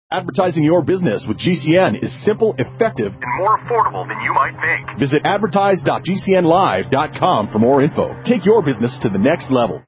Advertising your business with GCN is simple, effective, and more affordable than you might think. Visit advertise.gcnlive.com for more info. Take your business to the next level.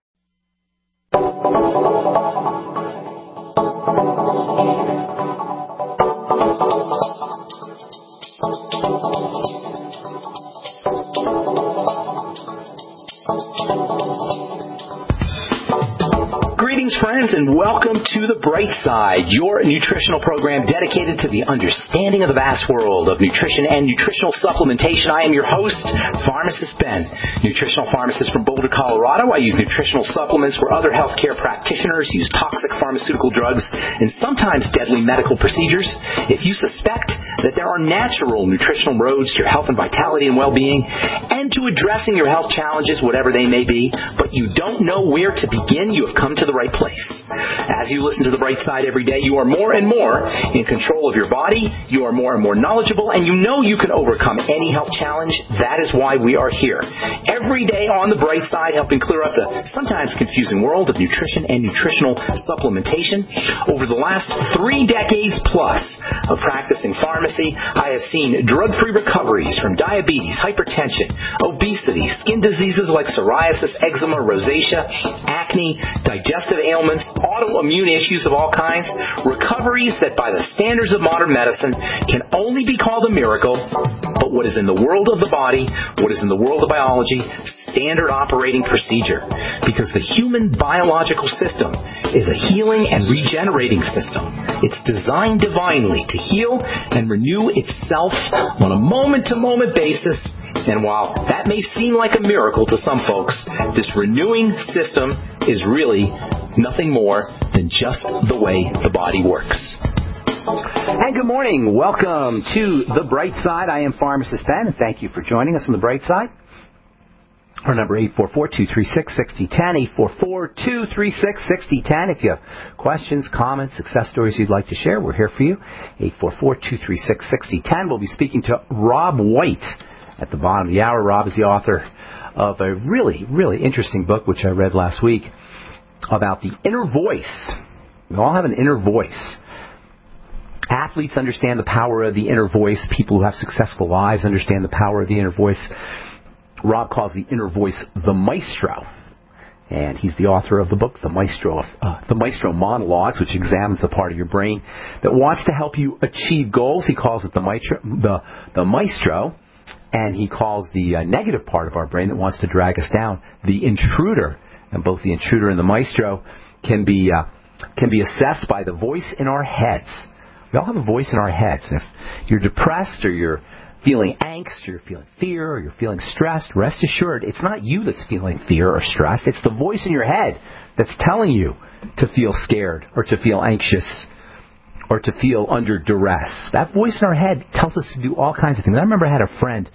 Greetings, friends, and welcome to The Bright Side, your nutritional program dedicated to the understanding of the vast world of nutrition and nutritional supplementation. I am your host, Pharmacist Ben, nutritional pharmacist from Boulder, Colorado. I use nutritional supplements where other healthcare practitioners use toxic pharmaceutical drugs and sometimes deadly medical procedures. If you suspect that there are natural nutritional roads to your health and vitality and well-being and to addressing your health challenges, whatever they may be, but you don't know where to begin, you have come to the right place. As you listen to The Bright Side every day, you are more and more in control of your body, you are more and more knowledgeable, and you know you can overcome any health challenge. That is why we are here. Every day on The Bright Side, helping clear up the sometimes confusing world of nutrition and nutritional supplementation. Over the last 3 decades plus of practicing pharmacy, I have seen drug-free recoveries from diabetes, hypertension, obesity, skin diseases like psoriasis, eczema, rosacea, acne, digestive ailments, autoimmune issues of all kinds, recoveries that by the standards of modern medicine can only be called a miracle, but what is in the world of the body, what is in the world of biology, standard operating procedure. Because the human biological system is a healing and regenerating system. It's designed divinely to heal and renew itself on a moment-to-moment basis. And while that may seem like a miracle to some folks, this renewing system is really nothing more than just the way the body works. And good morning. Welcome to The Bright Side. I am Pharmacist Ben, and thank you for joining us on The Bright Side. Our number 844-236-6010, 844-236-6010. If you have questions, comments, success stories you'd like to share, we're here for you. 844-236-6010. We'll be speaking to Rob White at the bottom of the hour. Rob is the author of a really, really interesting book, which I read last week, about the inner voice. We all have an inner voice. Athletes understand the power of the inner voice. People who have successful lives understand the power of the inner voice. Rob calls the inner voice the maestro. And he's the author of the book, The Maestro Monologues, which examines the part of your brain that wants to help you achieve goals. He calls it the maestro. And he calls the negative part of our brain that wants to drag us down the intruder. And both the intruder and the maestro can be assessed by the voice in our heads. We all have a voice in our heads. If you're depressed or you're feeling angst or you're feeling fear or you're feeling stressed, rest assured it's not you that's feeling fear or stress. It's the voice in your head that's telling you to feel scared or to feel anxious or to feel under duress. That voice in our head tells us to do all kinds of things. I remember I had a friend,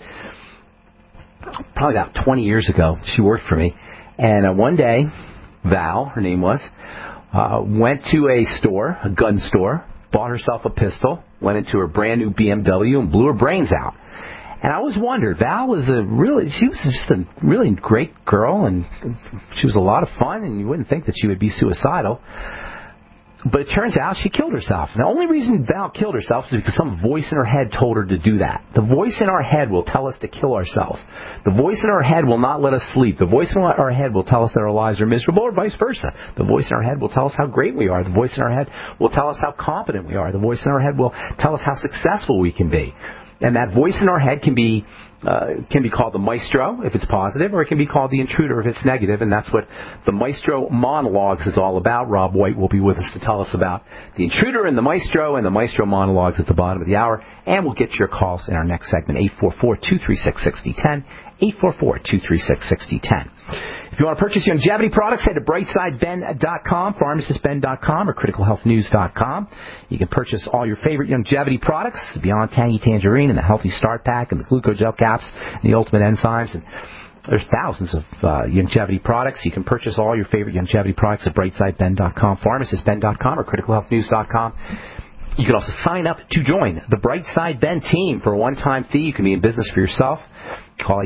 probably about 20 years ago. She worked for me. And one day, Val, her name was, went to a store, a gun store, bought herself a pistol, went into her brand new BMW and blew her brains out. And I always wondered, Val was she was just a really great girl, and she was a lot of fun, and you wouldn't think that she would be suicidal. But it turns out she killed herself. And the only reason Val killed herself is because some voice in her head told her to do that. The voice in our head will tell us to kill ourselves. The voice in our head will not let us sleep. The voice in our head will tell us that our lives are miserable, or vice versa. The voice in our head will tell us how great we are. The voice in our head will tell us how competent we are. The voice in our head will tell us how successful we can be. And that voice in our head can be called the maestro if it's positive, or it can be called the intruder if it's negative, and that's what the Maestro Monologues is all about. Rob White will be with us to tell us about the intruder and the maestro monologues at the bottom of the hour, and we'll get your calls in our next segment, 844-236-6010, 844-236-6010. If you want to purchase longevity products, head to brightsideben.com, pharmacistben.com, or criticalhealthnews.com. You can purchase all your favorite longevity products, the Beyond Tangy Tangerine and the Healthy Start Pack and the Glucogel Caps and the Ultimate Enzymes. And there's thousands of longevity products. You can purchase all your favorite longevity products at brightsideben.com, pharmacistben.com, or criticalhealthnews.com. You can also sign up to join the Brightside Ben team for a one-time fee. You can be in business for yourself. Call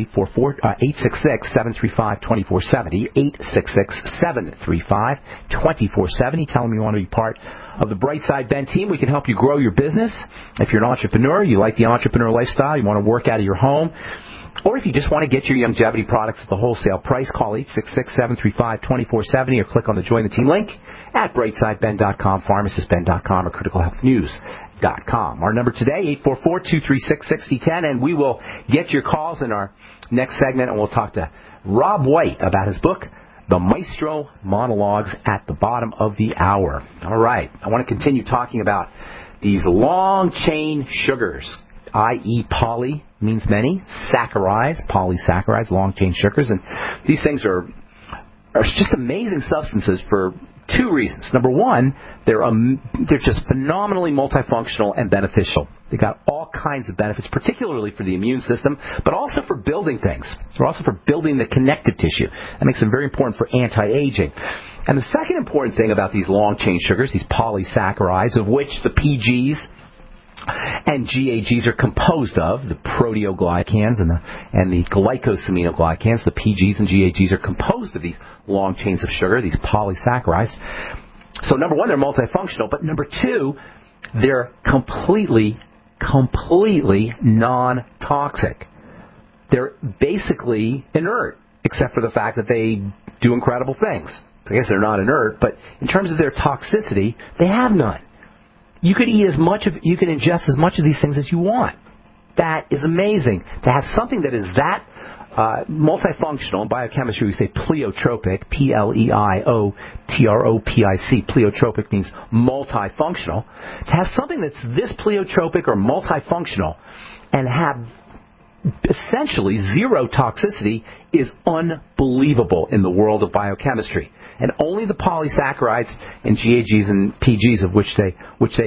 866-735-2470, 866-735-2470. Tell them you want to be part of the Brightside Ben team. We can help you grow your business. If you're an entrepreneur, you like the entrepreneur lifestyle, you want to work out of your home, or if you just want to get your longevity products at the wholesale price, call 866-735-2470 or click on the Join the Team link at brightsideben.com, pharmacistben.com, or criticalhealthnews.com. Our number today, 844-236-6010, and we will get your calls in our next segment, and we'll talk to Rob White about his book, The Maestro Monologues, at the bottom of the hour. All right, I want to continue talking about these long-chain sugars, i.e. poly means many, saccharides, polysaccharides, long-chain sugars, and these things are just amazing substances for two reasons. Number one, they're just phenomenally multifunctional and beneficial. They've got all kinds of benefits, particularly for the immune system, but also for building things. They're also for building the connective tissue. That makes them very important for anti-aging. And the second important thing about these long-chain sugars, these polysaccharides, of which the PGs and GAGs are composed of, the proteoglycans and the glycosaminoglycans, the PGs and GAGs are composed of these long chains of sugar, these polysaccharides. So number one, they're multifunctional, but number two, they're completely non-toxic. They're basically inert, except for the fact that they do incredible things. I guess they're not inert, but in terms of their toxicity, they have none. You can ingest as much of these things as you want. That is amazing. To have something that is that multifunctional, in biochemistry we say pleiotropic, P-L-E-I-O-T-R-O-P-I-C. Pleiotropic means multifunctional. To have something that's this pleiotropic or multifunctional and have essentially zero toxicity is unbelievable in the world of biochemistry. And only the polysaccharides and GAGs and PGs of which they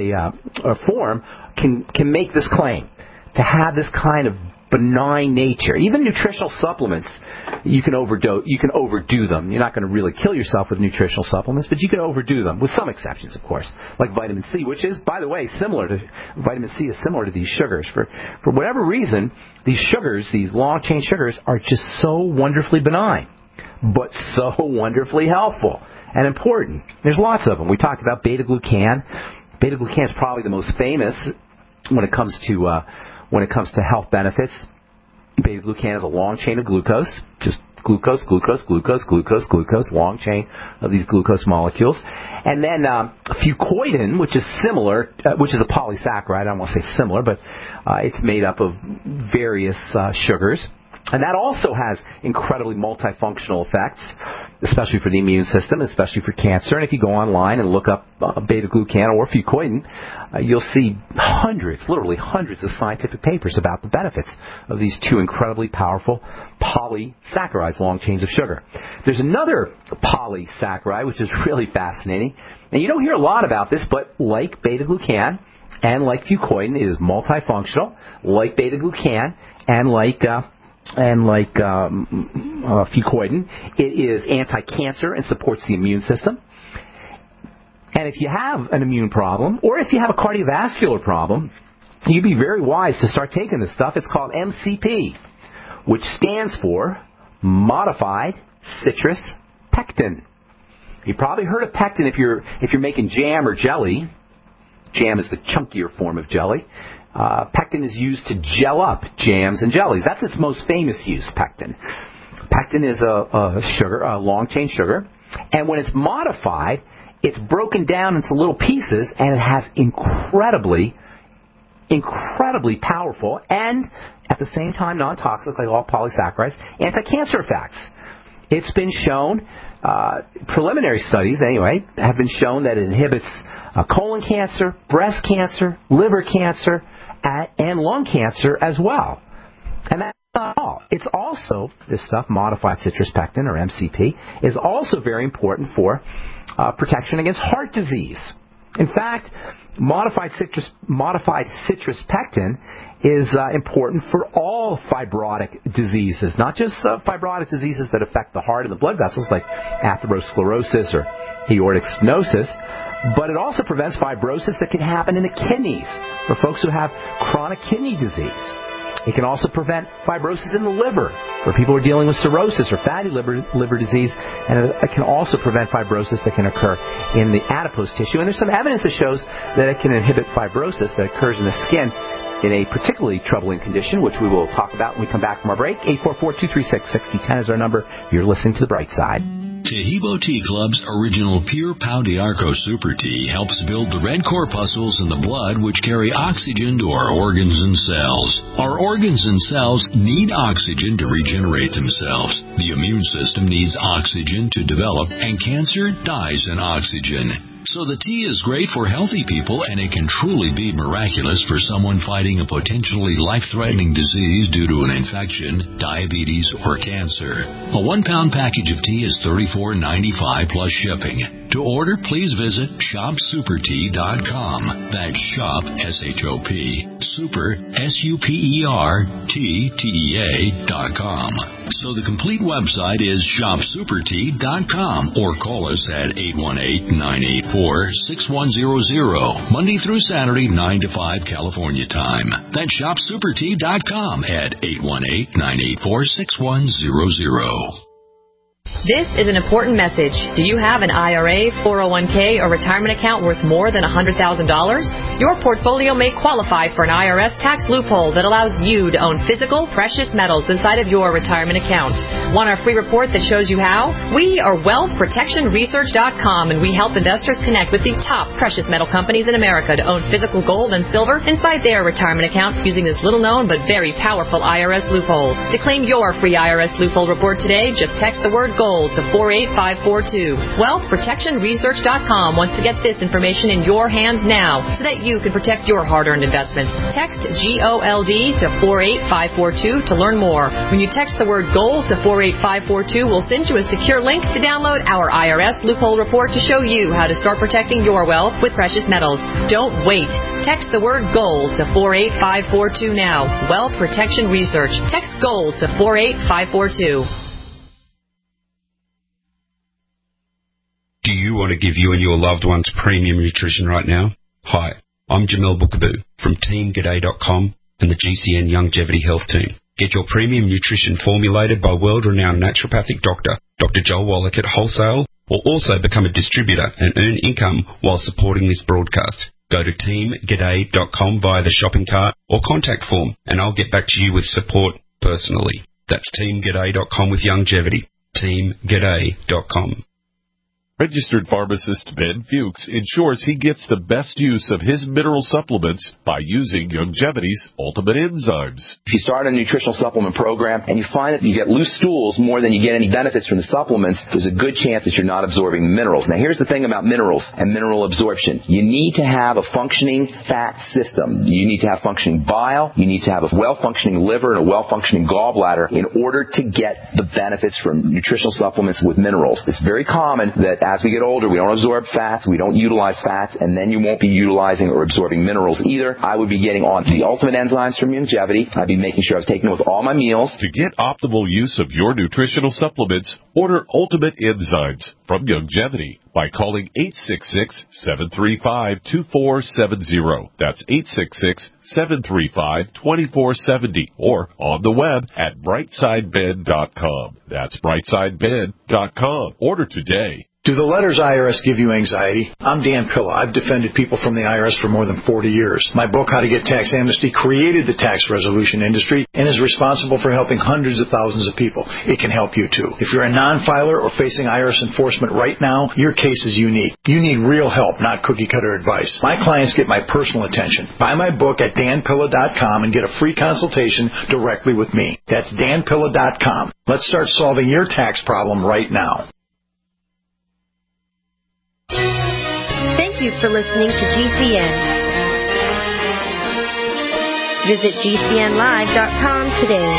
form can make this claim, to have this kind of benign nature. Even nutritional supplements, you can overdo them. You're not going to really kill yourself with nutritional supplements, but you can overdo them, with some exceptions, of course, like vitamin C, which is, by the way, vitamin C is similar to these sugars. For whatever reason, these sugars, these long-chain sugars, are just so wonderfully benign, but so wonderfully helpful and important. There's lots of them. We talked about beta-glucan. Beta-glucan is probably the most famous when it comes to health benefits. Beta-glucan is a long chain of glucose, just glucose, long chain of these glucose molecules. And then fucoidan, which is similar, which is a polysaccharide. I don't want to say similar, but it's made up of various sugars. And that also has incredibly multifunctional effects, especially for the immune system, especially for cancer. And if you go online and look up beta-glucan or fucoidan, you'll see literally hundreds of scientific papers about the benefits of these two incredibly powerful polysaccharides, long chains of sugar. There's another polysaccharide, which is really fascinating. And you don't hear a lot about this, but like beta-glucan and like fucoidan, it is multifunctional, like beta-glucan and like fucoidan, it is anti-cancer and supports the immune system. And if you have an immune problem, or if you have a cardiovascular problem, you'd be very wise to start taking this stuff. It's called MCP, which stands for Modified Citrus Pectin. You probably heard of pectin if you're making jam or jelly. Jam is the chunkier form of jelly. Pectin is used to gel up jams and jellies. That's its most famous use, pectin. Pectin is a sugar, a long-chain sugar, and when it's modified, it's broken down into little pieces, and it has incredibly powerful and, at the same time, non-toxic, like all polysaccharides, anti-cancer effects. It's been shown, preliminary studies anyway, have been shown that it inhibits colon cancer, breast cancer, liver cancer, and lung cancer as well. And that's not all. It's also, this stuff, modified citrus pectin, or MCP, is also very important for protection against heart disease. In fact, modified citrus pectin is important for all fibrotic diseases, not just fibrotic diseases that affect the heart and the blood vessels, like atherosclerosis or aortic stenosis, but it also prevents fibrosis that can happen in the kidneys for folks who have chronic kidney disease. It can also prevent fibrosis in the liver for people who are dealing with cirrhosis or fatty liver disease, and it can also prevent fibrosis that can occur in the adipose tissue. And there's some evidence that shows that it can inhibit fibrosis that occurs in the skin in a particularly troubling condition, which we will talk about when we come back from our break. 844-236-6010 is our number. You're listening to The Bright Side. Taheebo Tea Club's original Pure Pau d'Arco Super Tea helps build the red corpuscles in the blood which carry oxygen to our organs and cells. Our organs and cells need oxygen to regenerate themselves. The immune system needs oxygen to develop, and cancer dies in oxygen. So the tea is great for healthy people, and it can truly be miraculous for someone fighting a potentially life-threatening disease due to an infection, diabetes, or cancer. A 1-pound package of tea is $34.95 plus shipping. To order, please visit shopsupertea.com. That's shop, S-H-O-P, super, S-U-P-E-R-T-T-E-A.com. So the complete website is shopsupertea.com, or call us at 818-984-6100, Monday through Saturday, 9 to 5 California time. That's shopsupertea.com at 818-984-6100. This is an important message. Do you have an IRA, 401k, or retirement account worth more than $100,000? Your portfolio may qualify for an IRS tax loophole that allows you to own physical, precious metals inside of your retirement account. Want our free report that shows you how? We are WealthProtectionResearch.com, and we help investors connect with the top precious metal companies in America to own physical gold and silver inside their retirement account using this little-known but very powerful IRS loophole. To claim your free IRS loophole report today, just text the word GOLD to 48542. WealthProtectionResearch.com wants to get this information in your hands now so that you can protect your hard-earned investments. Text GOLD to 48542 to learn more. When you text the word GOLD to 48542, we'll send you a secure link to download our IRS loophole report to show you how to start protecting your wealth with precious metals. Don't wait. Text the word GOLD to 48542 now. Wealth Protection Research. Text GOLD to 48542. Do you want to give you and your loved ones premium nutrition right now? Hi, I'm Jamel Bookaboo from TeamGaday.com and the GCN Longevity Health Team. Get your premium nutrition formulated by world-renowned naturopathic doctor, Dr. Joel Wallach at wholesale, or also become a distributor and earn income while supporting this broadcast. Go to TeamGaday.com via the shopping cart or contact form, and I'll get back to you with support personally. That's TeamGaday.com with longevity. TeamGaday.com. Registered pharmacist Ben Fuchs ensures he gets the best use of his mineral supplements by using Longevity's Ultimate Enzymes. If you start a nutritional supplement program and you find that you get loose stools more than you get any benefits from the supplements, there's a good chance that you're not absorbing the minerals. Now, here's the thing about minerals and mineral absorption. You need to have a functioning fat system. You need to have functioning bile. You need to have a well-functioning liver and a well-functioning gallbladder in order to get the benefits from nutritional supplements with minerals. It's very common that as we get older, we don't absorb fats, we don't utilize fats, and then you won't be utilizing or absorbing minerals either. I would be getting on the Ultimate Enzymes from Longevity. I'd be making sure I was taking it with all my meals. To get optimal use of your nutritional supplements, order Ultimate Enzymes from Longevity by calling 866-735-2470. That's 866-735-2470, or on the web at brightsidebed.com. That's brightsidebed.com. Order today. Do the letters IRS give you anxiety? I'm Dan Pilla. I've defended people from the IRS for more than 40 years. My book, How to Get Tax Amnesty, created the tax resolution industry and is responsible for helping hundreds of thousands of people. It can help you too. If you're a non-filer or facing IRS enforcement right now, your case is unique. You need real help, not cookie-cutter advice. My clients get my personal attention. Buy my book at danpilla.com and get a free consultation directly with me. That's danpilla.com. Let's start solving your tax problem right now. Thank you for listening to GCN. Visit GCNlive.com today.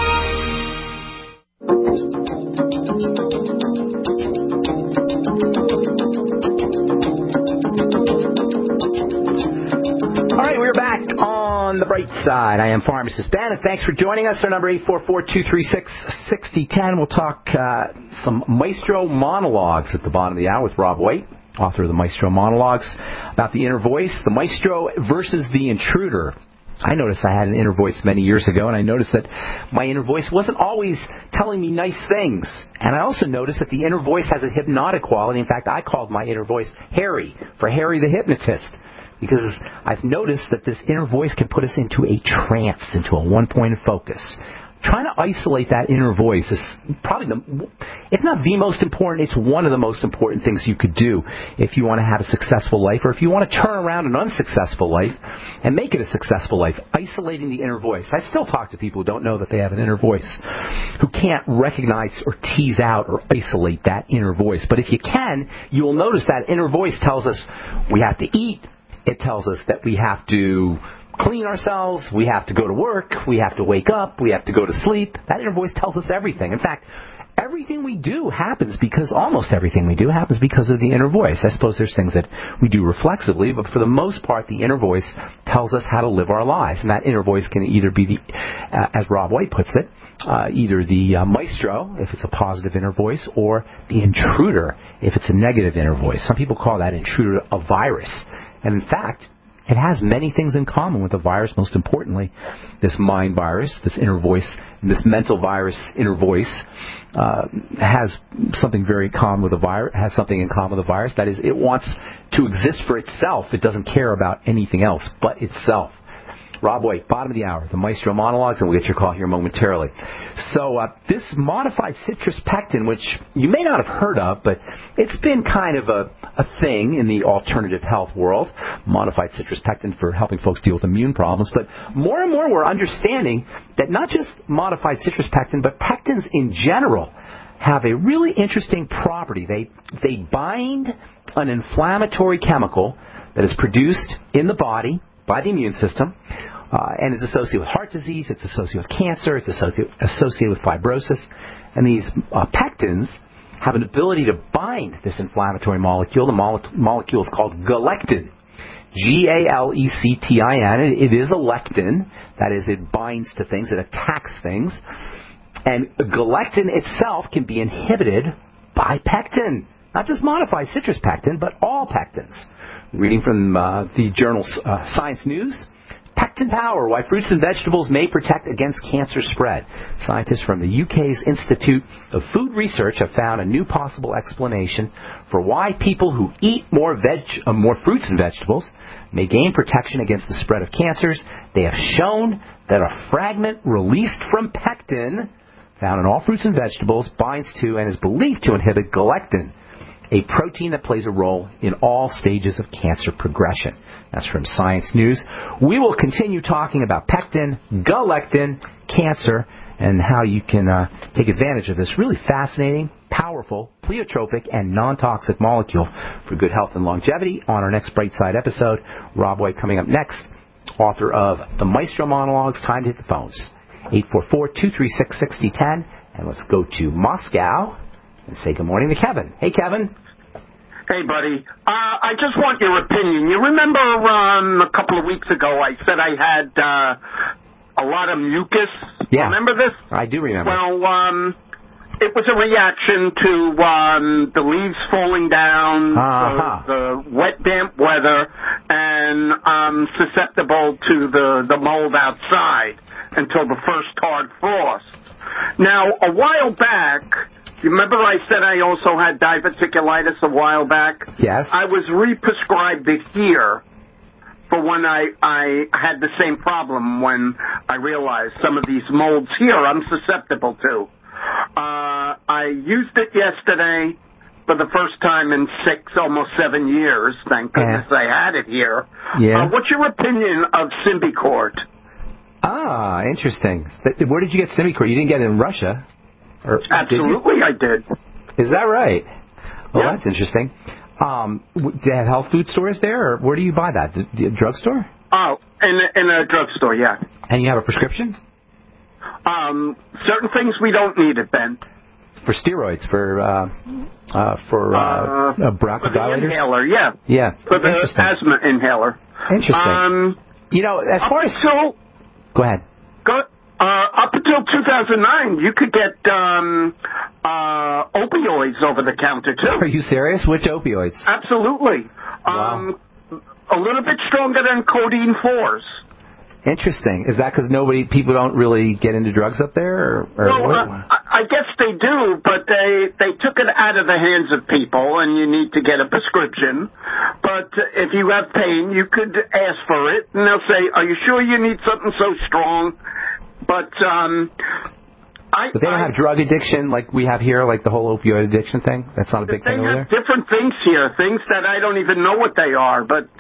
All right, we're back on The Bright Side. I am Pharmacist Ben, and thanks for joining us. Our number 844-236-6010. We'll talk some Maestro monologues at the bottom of the hour with Rob White, author of the Maestro Monologues, about the inner voice, the Maestro versus the intruder. I noticed I had an inner voice many years ago, and I noticed that my inner voice wasn't always telling me nice things. And I also noticed that the inner voice has a hypnotic quality. In fact, I called my inner voice Harry, for Harry the Hypnotist, because I've noticed that this inner voice can put us into a trance, into a one-point focus. Trying to isolate that inner voice is probably, if not the most important, it's one of the most important things you could do if you want to have a successful life, or if you want to turn around an unsuccessful life and make it a successful life. Isolating the inner voice. I still talk to people who don't know that they have an inner voice, who can't recognize or tease out or isolate that inner voice. But if you can, you will notice that inner voice tells us we have to eat. It tells us that we have to clean ourselves, we have to go to work, we have to wake up, we have to go to sleep. That inner voice tells us everything. In fact, everything we do happens because, almost everything we do happens because of the inner voice. I suppose there's things that we do reflexively, but for the most part, the inner voice tells us how to live our lives. And that inner voice can either be the, as Rob White puts it, either the maestro, if it's a positive inner voice, or the intruder, if it's a negative inner voice. Some people call that intruder a virus. And in fact, it has many things in common with the virus. Most importantly, this mind virus, this inner voice, this mental virus, inner voice, has something very common with the virus. Has something in common with the virus. That is, it wants to exist for itself. It doesn't care about anything else but itself. Rob White, bottom of the hour, the Maestro Monologues, and we'll get your call here momentarily. So this modified citrus pectin, which you may not have heard of, but it's been kind of a thing in the alternative health world, modified citrus pectin for helping folks deal with immune problems. But more and more we're understanding that not just modified citrus pectin, but pectins in general have a really interesting property. They bind an inflammatory chemical that is produced in the body by the immune system, and is associated with heart disease, it's associated with cancer, it's associated with fibrosis. And these pectins have an ability to bind this inflammatory molecule. The molecule is called galectin. Galectin. It is a lectin. That is, it binds to things, it attacks things. And galectin itself can be inhibited by pectin. Not just modified citrus pectin, but all pectins. Reading from the journal Science News, Pectin Power, Why Fruits and Vegetables May Protect Against Cancer Spread. Scientists from the UK's Institute of Food Research have found a new possible explanation for why people who eat more fruits and vegetables may gain protection against the spread of cancers. They have shown that a fragment released from pectin, found in all fruits and vegetables, binds to and is believed to inhibit galectin, a protein that plays a role in all stages of cancer progression. That's from Science News. We will continue talking about pectin, galectin, cancer, and how you can take advantage of this really fascinating, powerful, pleiotropic, and non-toxic molecule for good health and longevity on our next Bright Side episode. Rob White coming up next, author of The Maestro Monologues. Time to hit the phones. 844-236-6010. And let's go to Moscow and say good morning to Kevin. Hey, Kevin. Hey, buddy. I just want your opinion. You remember a couple of weeks ago I said I had a lot of mucus? Yeah. Remember this? I do remember. Well, it was a reaction to the leaves falling down, the wet, damp weather, and I'm susceptible to the mold outside until the first hard frost. Now, a while back, you remember I said I also had diverticulitis a while back? Yes. I was re-prescribed it here for when I had the same problem when I realized some of these molds here I'm susceptible to. I used it yesterday for the first time in almost 7 years. Thank goodness I had it here. Yeah. What's your opinion of Symbicort? Ah, interesting. Where did you get Symbicort? You didn't get it in Russia? Absolutely, I did. Is that right? Well, yeah. That's interesting. Do they have health food stores there, or where do you buy that? The drugstore? Oh, in a drugstore, yeah. And you have a prescription? Certain things we don't need it, Ben. For steroids, for bronchodilators? For the inhaler, yeah. Yeah. For the asthma inhaler. Interesting. As far as... Go ahead. Up until 2009, you could get opioids over the counter, too. Are you serious? Which opioids? Absolutely. Wow. A little bit stronger than codeine 4s. Interesting. Is that because people don't really get into drugs up there? I guess they do, but they took it out of the hands of people, and you need to get a prescription. But if you have pain, you could ask for it, and they'll say, "Are you sure you need something so strong?" But they don't have drug addiction like we have here, like the whole opioid addiction thing? That's not a big thing over there? They have different things here, things that I don't even know what they are. But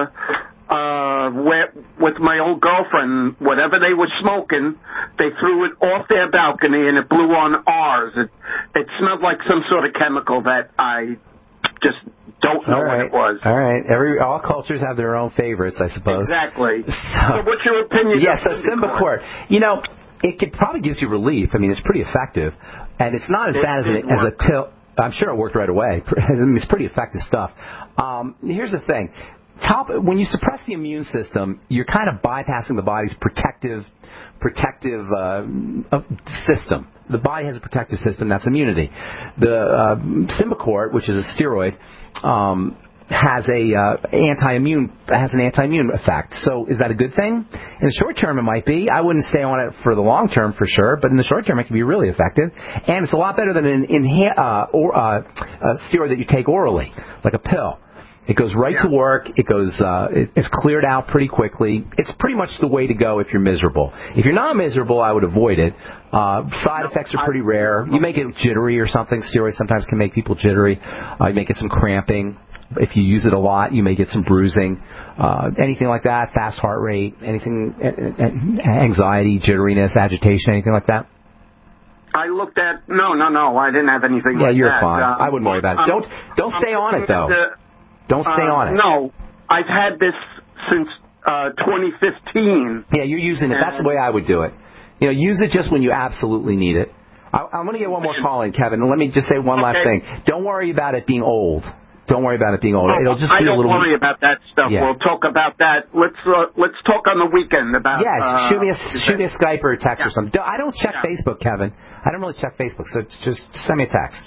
with my old girlfriend, whatever they were smoking, they threw it off their balcony and it blew on ours. It smelled like some sort of chemical that I just don't know what it was. All right. All cultures have their own favorites, I suppose. Exactly. So what's your opinion? Yes, so Symbicort. It probably gives you relief. I mean, it's pretty effective, and it's not as bad as a pill. I'm sure it worked right away. I mean, it's pretty effective stuff. Here's the thing. When you suppress the immune system, you're kind of bypassing the body's protective system. The body has a protective system, that's immunity. The Symbicort, which is a steroid, has an anti-immune effect. So is that a good thing? In the short term, it might be. I wouldn't stay on it for the long term for sure, but in the short term, it can be really effective. And it's a lot better than a steroid that you take orally, like a pill. It goes right to work. It's cleared out pretty quickly. It's pretty much the way to go if you're miserable. If you're not miserable, I would avoid it. Side effects are pretty rare. You may get jittery or something. Steroids sometimes can make people jittery. You may get some cramping. If you use it a lot, you may get some bruising. Anything like that, fast heart rate, anything, anxiety, jitteriness, agitation, anything like that? I looked at, no, I didn't have anything like that. Yeah, you're fine. I wouldn't worry about it. Don't stay on it, though. Don't stay on it. No, I've had this since 2015. Yeah, you're using it. That's the way I would do it. Use it just when you absolutely need it. I'm going to get one more call in, Kevin. Let me just say one last thing. Don't worry about it being old. Don't worry about it being old. It'll just be a little. I don't worry about that stuff. Yeah. We'll talk about that. Let's talk on the weekend about. Yeah, shoot me a Skype or a text or something. I don't check Facebook, Kevin. I don't really check Facebook, so just send me a text.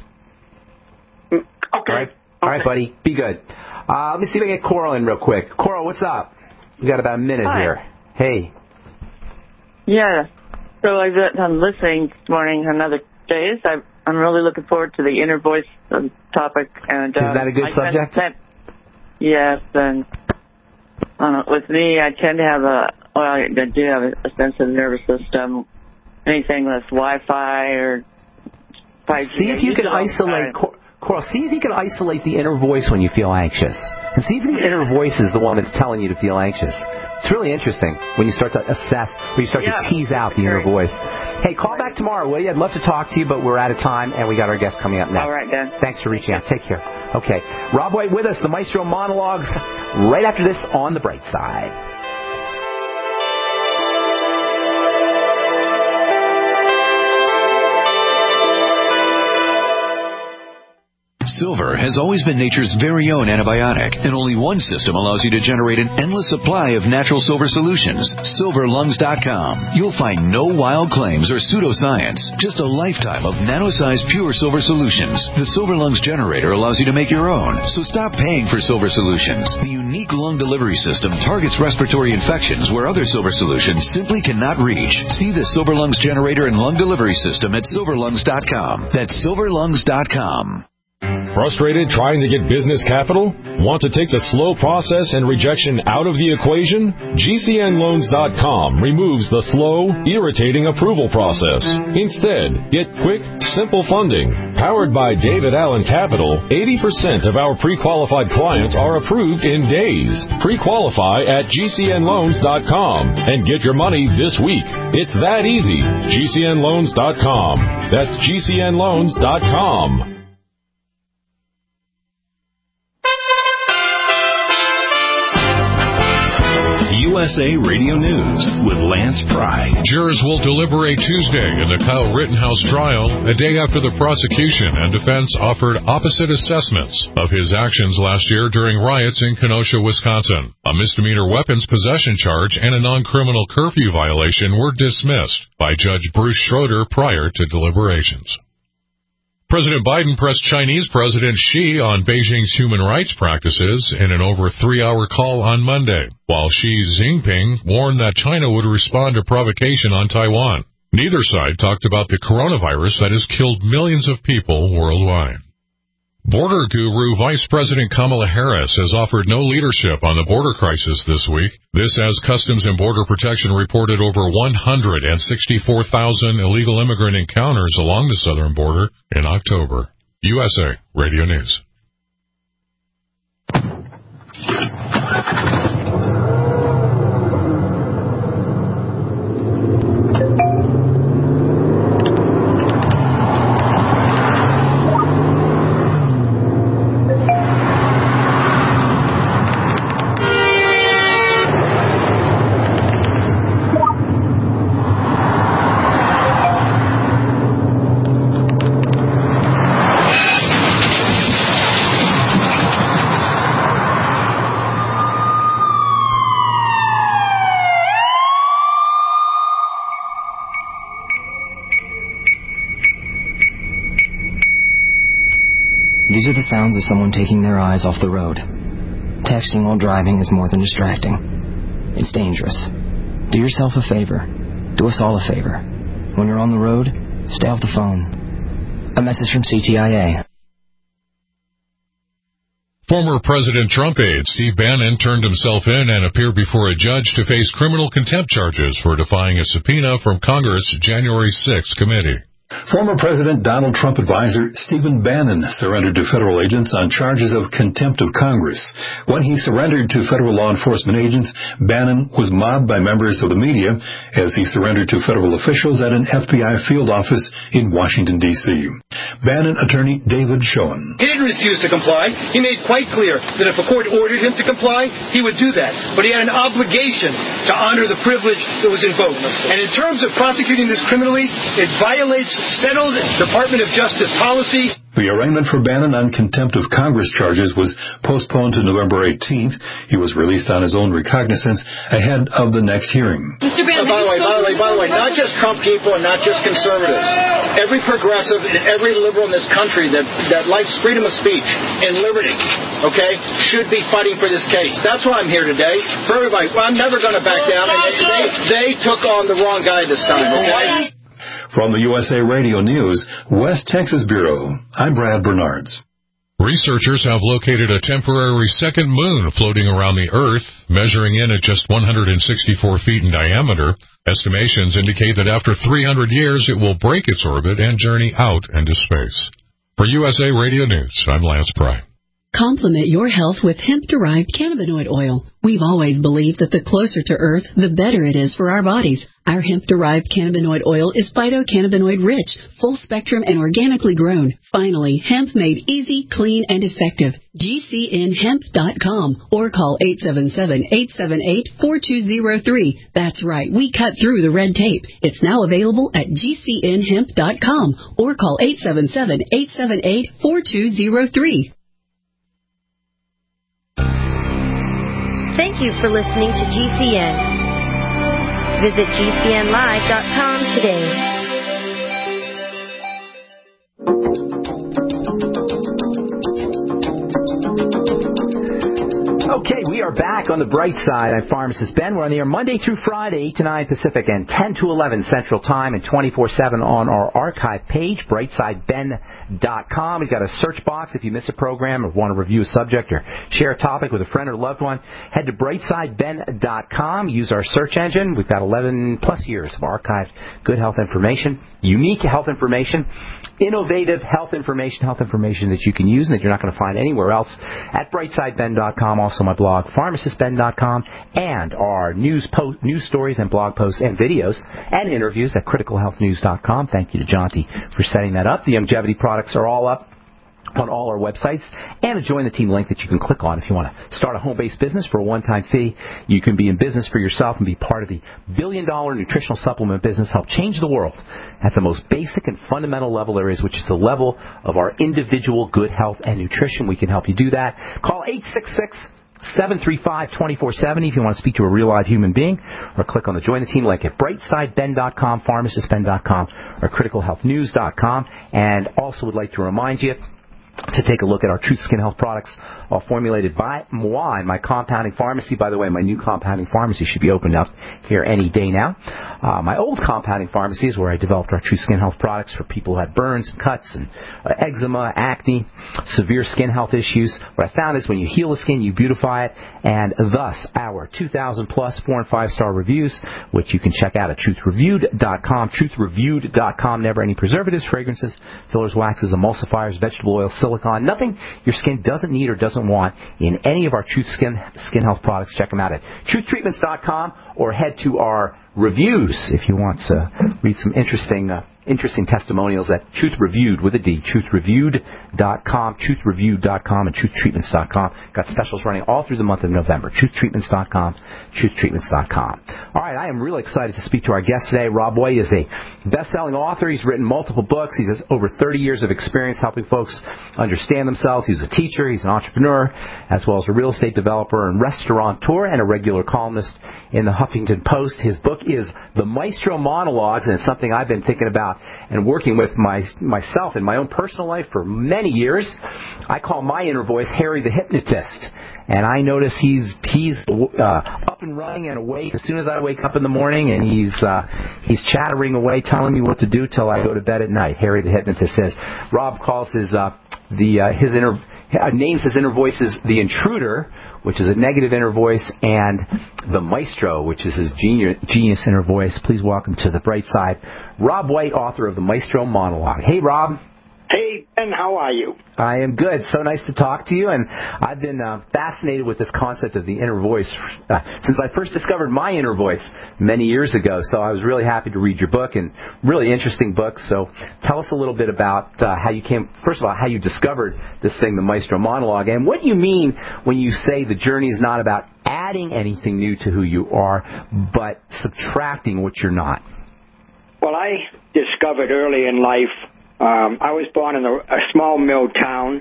Okay. All right, buddy. Be good. Let me see if I get Coral in real quick. Coral, what's up? We got about a minute here. Hey. Yeah. So I'm listening this morning on other days. I'm really looking forward to the inner voice topic. And is that a good subject? Yes, and with me, I tend to have I do have a sensitive nervous system. Anything with Wi-Fi or 5G. See if you can isolate. Coral, see if you can isolate the inner voice when you feel anxious. And see if the inner voice is the one that's telling you to feel anxious. It's really interesting when you start to assess, or you start to tease out the inner voice. Hey, call back tomorrow, will you? I'd love to talk to you, but we're out of time, and we got our guest coming up next. All right, Dan. Thanks for reaching out. Take care. Okay. Rob White with us, the Maestro Monologues, right after this on The Bright Side. Silver has always been nature's very own antibiotic, and only one system allows you to generate an endless supply of natural silver solutions. SilverLungs.com. You'll find no wild claims or pseudoscience, just a lifetime of nano-sized pure silver solutions. The Silver Lungs generator allows you to make your own, so stop paying for silver solutions. The unique lung delivery system targets respiratory infections where other silver solutions simply cannot reach. See the Silver Lungs generator and lung delivery system at SilverLungs.com. That's SilverLungs.com. Frustrated trying to get business capital? Want to take the slow process and rejection out of the equation? GCNLoans.com removes the slow, irritating approval process. Instead, get quick, simple funding. Powered by David Allen Capital, 80% of our pre-qualified clients are approved in days. Pre-qualify at GCNLoans.com and get your money this week. It's that easy. GCNLoans.com. That's GCNLoans.com. USA Radio News with Lance Pry. Jurors will deliberate Tuesday in the Kyle Rittenhouse trial, a day after the prosecution and defense offered opposite assessments of his actions last year during riots in Kenosha, Wisconsin. A misdemeanor weapons possession charge and a non-criminal curfew violation were dismissed by Judge Bruce Schroeder prior to deliberations. President Biden pressed Chinese President Xi on Beijing's human rights practices in an over 3-hour call on Monday, while Xi Jinping warned that China would respond to provocation on Taiwan. Neither side talked about the coronavirus that has killed millions of people worldwide. Border guru Vice President Kamala Harris has offered no leadership on the border crisis this week. This as Customs and Border Protection reported over 164,000 illegal immigrant encounters along the southern border in October. USA Radio News. These are the sounds of someone taking their eyes off the road. Texting while driving is more than distracting. It's dangerous. Do yourself a favor. Do us all a favor. When you're on the road, stay off the phone. A message from CTIA. Former President Trump aide Steve Bannon turned himself in and appeared before a judge to face criminal contempt charges for defying a subpoena from Congress' January 6 committee. Former President Donald Trump advisor Stephen Bannon surrendered to federal agents on charges of contempt of Congress. When he surrendered to federal law enforcement agents, Bannon was mobbed by members of the media as he surrendered to federal officials at an FBI field office in Washington, D.C. Bannon attorney David Schoen. He didn't refuse to comply. He made quite clear that if a court ordered him to comply, he would do that. But he had an obligation to honor the privilege that was invoked. And in terms of prosecuting this criminally, it violates settled Department of Justice policy. The arraignment for Bannon on contempt of Congress charges was postponed to November 18th. He was released on his own recognizance ahead of the next hearing. Mr. Bannon, by the way, not just Trump people and not just conservatives. Every progressive and every liberal in this country that likes freedom of speech and liberty, okay, should be fighting for this case. That's why I'm here today. For everybody, well, I'm never going to back down. And they took on the wrong guy this time, okay? From the USA Radio News, West Texas Bureau, I'm Brad Bernards. Researchers have located a temporary second moon floating around the Earth, measuring in at just 164 feet in diameter. Estimations indicate that after 300 years, it will break its orbit and journey out into space. For USA Radio News, I'm Lance Pry. Complement your health with hemp-derived cannabinoid oil. We've always believed that the closer to Earth, the better it is for our bodies. Our hemp-derived cannabinoid oil is phytocannabinoid-rich, full-spectrum, and organically grown. Finally, hemp made easy, clean, and effective. GCNhemp.com or call 877-878-4203. That's right, we cut through the red tape. It's now available at GCNhemp.com or call 877-878-4203. Thank you for listening to GCN. Visit GCNlive.com today. Okay, we are back on the bright side. I'm Pharmacist Ben. We're on the air Monday through Friday, 8 to 9 Pacific and 10 to 11 Central Time and 24/7 on our archive page, brightsideben.com. We've got a search box if you miss a program or want to review a subject or share a topic with a friend or loved one. Head to brightsideben.com. Use our search engine. We've got 11 plus years of archived good health information, unique health information, innovative health information that you can use and that you're not going to find anywhere else at brightsideben.com. Also my blog, pharmacistben.com, and our news stories and blog posts and videos and interviews at criticalhealthnews.com. Thank you to Jonty for setting that up. The longevity products are all up on all our websites, and a Join the Team link that you can click on if you want to start a home-based business for a one-time fee. You can be in business for yourself and be part of the billion-dollar nutritional supplement business, help change the world at the most basic and fundamental level there is, which is the level of our individual good health and nutrition. We can help you do that. Call 735-2470 if you want to speak to a real live human being, or click on the Join the Team link at brightsideben.com, pharmacistben.com, or criticalhealthnews.com. And also would like to remind you to take a look at our Truth Skin Health products, all formulated by moi and my compounding pharmacy. By the way, my new compounding pharmacy should be opened up here any day now. My old compounding pharmacy is where I developed our Truth Skin Health products for people who had burns and cuts and eczema, acne, severe skin health issues. What I found is when you heal the skin, you beautify it, and thus our 2,000 plus 4- and 5-star reviews, which you can check out at truthreviewed.com, truthreviewed.com. Never any preservatives, fragrances, fillers, waxes, emulsifiers, vegetable oil, silicone, nothing your skin doesn't need or doesn't want in any of our Truth Skin Health products. Check them out at truthtreatments.com, or head to our reviews if you want to read some interesting testimonials at Truth Reviewed with a D, truthreviewed.com, truthreviewed.com, and truthtreatments.com. Got specials running all through the month of November. Truthtreatments.com, truthtreatments.com. All right, I am really excited to speak to our guest today. Rob White is a best-selling author. He's written multiple books. He has over 30 years of experience helping folks understand themselves. He's a teacher. He's an entrepreneur, as well as a real estate developer and restaurateur, and a regular columnist in the Huffington Post. His book is The Maestro Monologues, and it's something I've been thinking about and working with myself in my own personal life for many years. I call my inner voice Harry the Hypnotist, and I notice he's up and running and awake as soon as I wake up in the morning, and he's chattering away, telling me what to do till I go to bed at night. Harry the Hypnotist says. Rob calls names his inner voices the Intruder, which is a negative inner voice, and the Maestro, which is his genius inner voice. Please welcome to the bright side, Rob White, author of The Maestro Monologue. Hey, Rob. Hey, Ben, how are you? I am good. So nice to talk to you, and I've been fascinated with this concept of the inner voice since I first discovered my inner voice many years ago. So I was really happy to read your book, and really interesting book. So tell us a little bit about how you discovered this thing, the Maestro Monologue, and what you mean when you say the journey is not about adding anything new to who you are, but subtracting what you're not. Well, I discovered early in life, I was born in a small mill town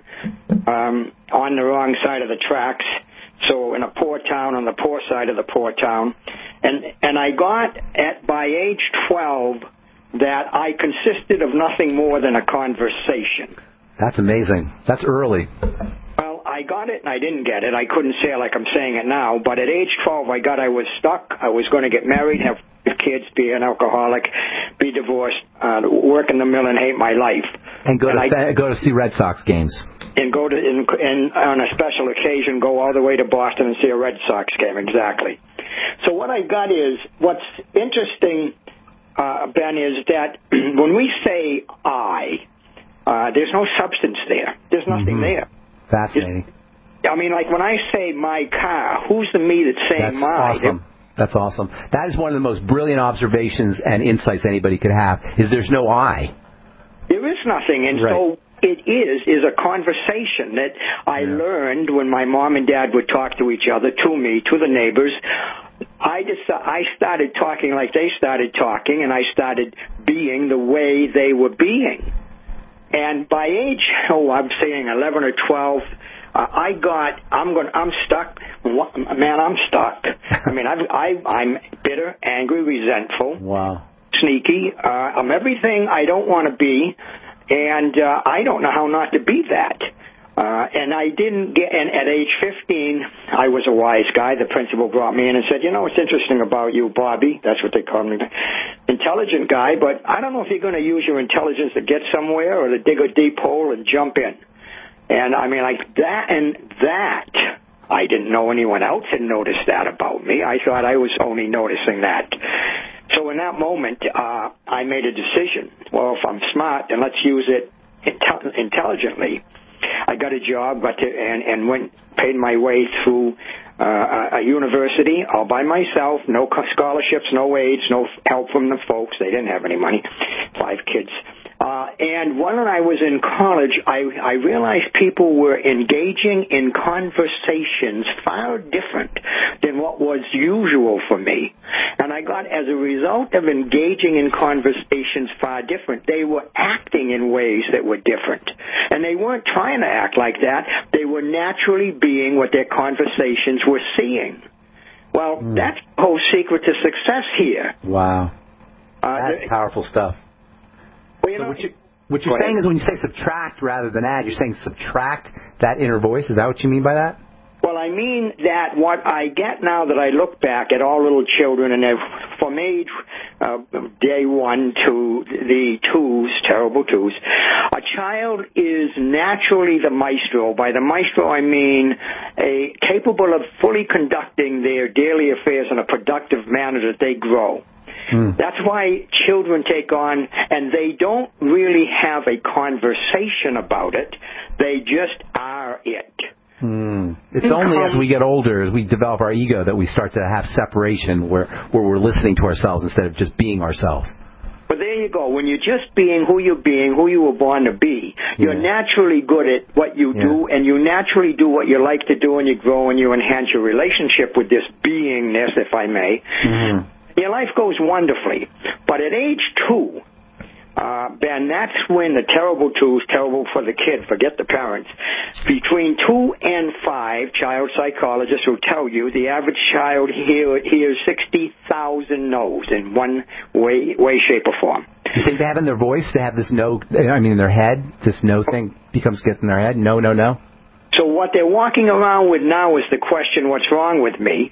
on the wrong side of the tracks, so in a poor town on the poor side of the poor town. And I got by age 12 that I consisted of nothing more than a conversation. That's amazing. That's early. Well, I got it and I didn't get it. I couldn't say it like I'm saying it now, but at age 12 I was stuck. I was going to get married, have kids, be an alcoholic, be divorced, work in the mill and hate my life. And go to see Red Sox games. And on a special occasion, go all the way to Boston and see a Red Sox game, exactly. So what I got is, what's interesting, Ben, is that when we say I, there's no substance there. There's nothing there. Fascinating. I mean, like when I say my car, who's the me that's saying my? Awesome. That's awesome. That is one of the most brilliant observations and insights anybody could have, is there's no I. There is nothing, and right. So it is a conversation that I learned when my mom and dad would talk to each other, to me, to the neighbors. I started talking like they started talking, and I started being the way they were being. And by age, I'm saying 11 or 12, I'm stuck. Man, I'm stuck. I mean, I'm bitter, angry, resentful. Wow. Sneaky. I'm everything I don't want to be, and I don't know how not to be that. And I didn't get. And at age 15, I was a wise guy. The principal brought me in and said, "You know what's interesting about you, Bobby?" That's what they call me. Intelligent guy, but I don't know if you're going to use your intelligence to get somewhere or to dig a deep hole and jump in. And I mean, like that, I didn't know anyone else had noticed that about me. I thought I was only noticing that. So in that moment, I made a decision. Well, if I'm smart, then let's use it intelligently. I got a job, paid my way through a university all by myself, no scholarships, no aids, no help from the folks. They didn't have any money. 5 kids. And when I was in college, I realized people were engaging in conversations far different than what was usual for me. And I got, as a result of engaging in conversations far different, they were acting in ways that were different. And they weren't trying to act like that. They were naturally being what their conversations were seeing. Well, that's the whole secret to success here. Wow. That's powerful stuff. Well, you so know, what you're saying is when you say subtract rather than add, you're saying subtract that inner voice. Is that what you mean by that? Well, I mean that what I get now that I look back at all little children, and from age day one to the terrible twos, a child is naturally the maestro. By the maestro, I mean capable of fully conducting their daily affairs in a productive manner that they grow. That's why children take on, and they don't really have a conversation about it. They just are it. It's only as we get older, as we develop our ego, that we start to have separation where we're listening to ourselves instead of just being ourselves. But there you go. When you're just being, who you were born to be, you're naturally good at what you do, and you naturally do what you like to do, and you grow and you enhance your relationship with this beingness, if I may. Your life goes wonderfully. But at age 2, Ben, that's when the terrible twos, terrible for the kid, forget the parents. Between 2 and 5, child psychologists will tell you the average child hears 60,000 no's in one way, shape, or form. You think they have in their voice, they have this no, in their head, this no thing gets in their head? No, no, no? So what they're walking around with now is the question, what's wrong with me?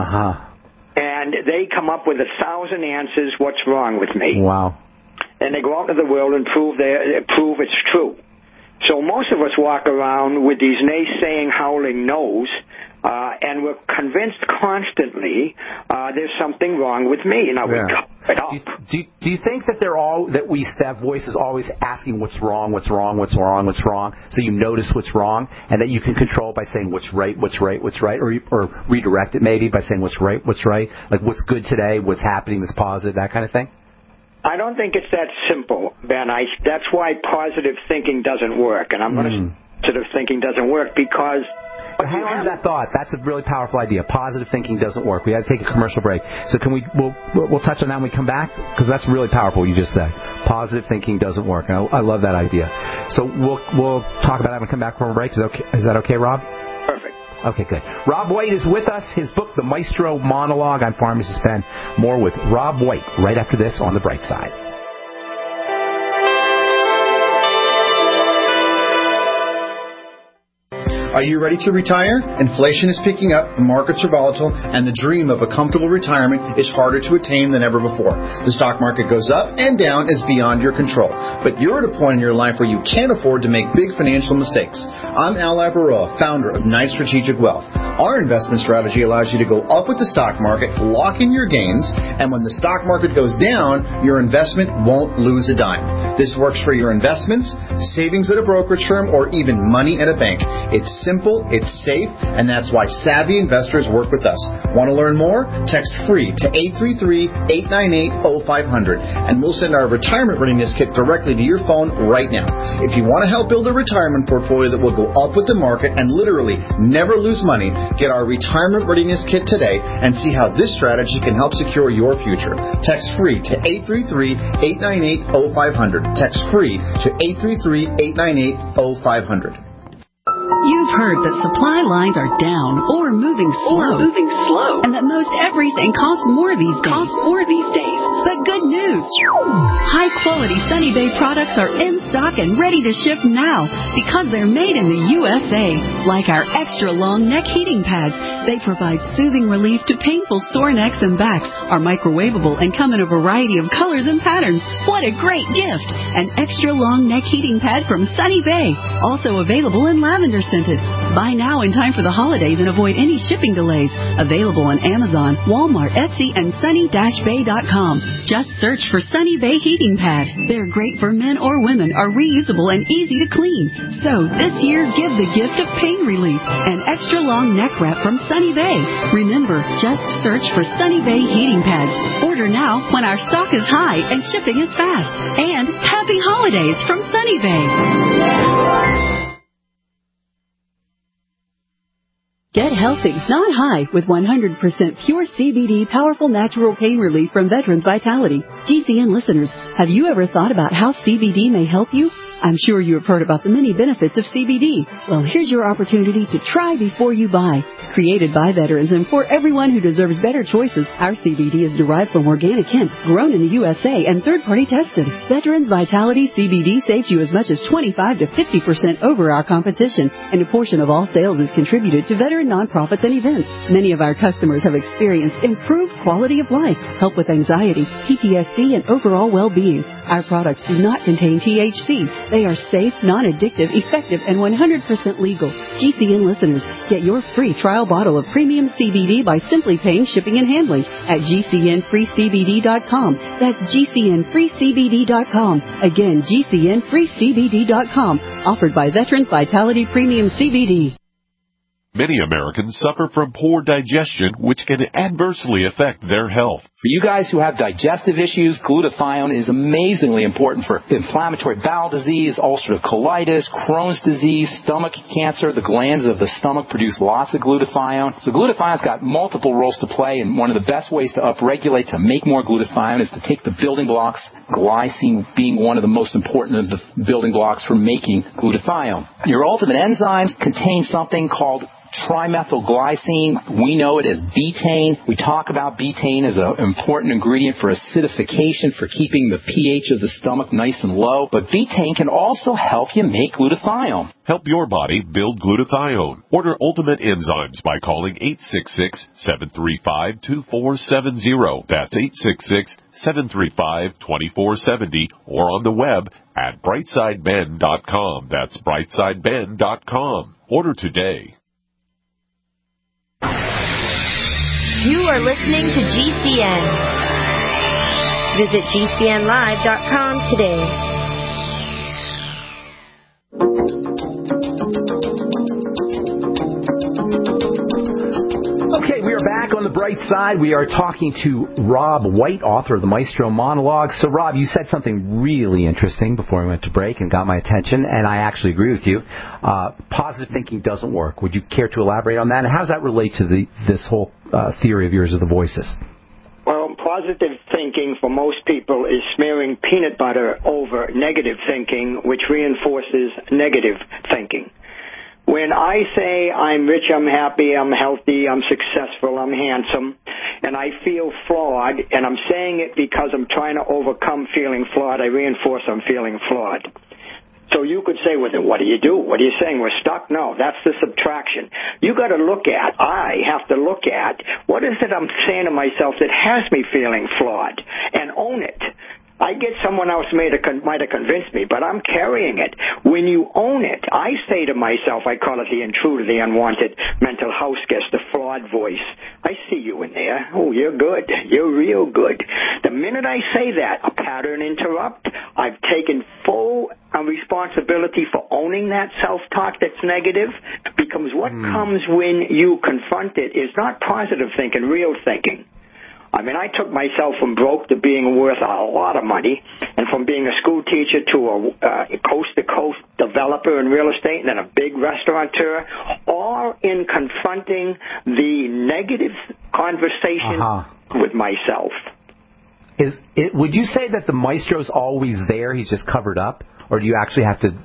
And they come up with 1,000 answers, what's wrong with me? Wow. And they go out into the world and prove it's true. So most of us walk around with these naysaying, howling no's, and we're convinced constantly there's something wrong with me. Now we cover it up. Do you think that that voice is always asking what's wrong, what's wrong, what's wrong, what's wrong, so you notice what's wrong, and that you can control by saying what's right, what's right, what's right, or redirect it maybe by saying what's right, like what's good today, what's happening that's positive, that kind of thing? I don't think it's that simple, Ben. That's why positive thinking doesn't work. And I'm going to say positive thinking doesn't work because... But hang on to that thought. That's a really powerful idea. Positive thinking doesn't work. We got to take a commercial break. So we'll touch on that when we come back? Because that's really powerful, what you just said. Positive thinking doesn't work. And I love that idea. So we'll talk about that when we come back from a break. Is that okay, Rob? Perfect. Okay, good. Rob White is with us. His book, The Maestro Monologue. I'm Pharmacist Ben. More with Rob White right after this on The Bright Side. Are you ready to retire? Inflation is picking up, the markets are volatile, and the dream of a comfortable retirement is harder to attain than ever before. The stock market goes up and down is beyond your control. But you're at a point in your life where you can't afford to make big financial mistakes. I'm Al Labaroa, founder of Knight Strategic Wealth. Our investment strategy allows you to go up with the stock market, lock in your gains, and when the stock market goes down, your investment won't lose a dime. This works for your investments, savings at a brokerage firm, or even money at a bank. It's simple, it's safe, and that's why savvy investors work with us. Want to learn more? Text FREE to 833-898-0500, and we'll send our retirement readiness kit directly to your phone right now. If you want to help build a retirement portfolio that will go up with the market and literally never lose money, get our retirement readiness kit today and see how this strategy can help secure your future. Text FREE to 833-898-0500. Text FREE to 833-898-0500. You've heard that supply lines are down or moving slow. And that most everything costs more these days. But good news! High-quality Sunny Bay products are in stock and ready to ship now because they're made in the USA. Like our extra-long neck heating pads. They provide soothing relief to painful sore necks and backs, are microwavable, and come in a variety of colors and patterns. What a great gift! An extra-long neck heating pad from Sunny Bay. Also available in lavender scented. Buy now in time for the holidays and avoid any shipping delays. Available on Amazon, Walmart, Etsy, and sunny-bay.com. Just search for Sunny Bay Heating Pad. They're great for men or women, are reusable and easy to clean. So this year, give the gift of pain relief. An extra long neck wrap from Sunny Bay. Remember, just search for Sunny Bay Heating Pads. Order Order now when our stock is high and shipping is fast. And happy holidays from Sunny Bay. Get healthy, not high, with 100% pure CBD powerful natural pain relief from Veterans Vitality. GCN listeners, have you ever thought about how CBD may help you? I'm sure you have heard about the many benefits of CBD. Well, here's your opportunity to try before you buy. Created by veterans and for everyone who deserves better choices, our CBD is derived from organic hemp, grown in the USA, and third-party tested. Veterans Vitality CBD saves you as much as 25 to 50% over our competition, and a portion of all sales is contributed to veteran nonprofits and events. Many of our customers have experienced improved quality of life, help with anxiety, PTSD, and overall well-being. Our products do not contain THC. They are safe, non-addictive, effective, and 100% legal. GCN listeners, get your free trial bottle of premium CBD by simply paying shipping and handling at GCNFreeCBD.com. That's GCNFreeCBD.com. Again, GCNFreeCBD.com. Offered by Veterans Vitality Premium CBD. Many Americans suffer from poor digestion, which can adversely affect their health. For you guys who have digestive issues, glutathione is amazingly important for inflammatory bowel disease, ulcerative colitis, Crohn's disease, stomach cancer. The glands of the stomach produce lots of glutathione. So glutathione's got multiple roles to play, and one of the best ways to upregulate, to make more glutathione, is to take the building blocks, glycine being one of the most important of the building blocks for making glutathione. Your ultimate enzymes contain something called trimethylglycine. We know it as betaine. We talk about betaine as an important ingredient for acidification, for keeping the pH of the stomach nice and low. But betaine can also help you make glutathione. Help your body build glutathione. Order Ultimate Enzymes by calling 866-735-2470. That's 866-735-2470, or on the web at brightsideben.com. That's brightsideben.com. Order today. You are listening to GCN. Visit GCNlive.com today. Okay, we are back on the bright side. We are talking to Rob White, author of the Maestro Monologue. So, Rob, you said something really interesting before we went to break and got my attention, and I actually agree with you. Positive thinking doesn't work. Would you care to elaborate on that? And how does that relate to this whole theory of yours of the voices? Well, positive thinking for most people is smearing peanut butter over negative thinking, which reinforces negative thinking. When I say I'm rich, I'm happy, I'm healthy, I'm successful, I'm handsome, and I feel flawed, and I'm saying it because I'm trying to overcome feeling flawed, I reinforce I'm feeling flawed. So you could say, well, then what do you do? What are you saying? We're stuck? No, that's the subtraction. I have to look at, what is it I'm saying to myself that has me feeling flawed, and own it. I get someone else might have convinced me, but I'm carrying it. When you own it, I say to myself, I call it the intruder, the unwanted mental house guest, the flawed voice. I see you in there. Oh, you're good. You're real good. The minute I say that, a pattern interrupt. I've taken full responsibility for owning that self-talk that's negative, because what comes when you confront it is not positive thinking, real thinking. I mean, I took myself from broke to being worth a lot of money, and from being a school teacher to a coast-to-coast developer in real estate and then a big restaurateur, all in confronting the negative conversation with myself. Would you say that the maestro's always there, he's just covered up, or do you actually have to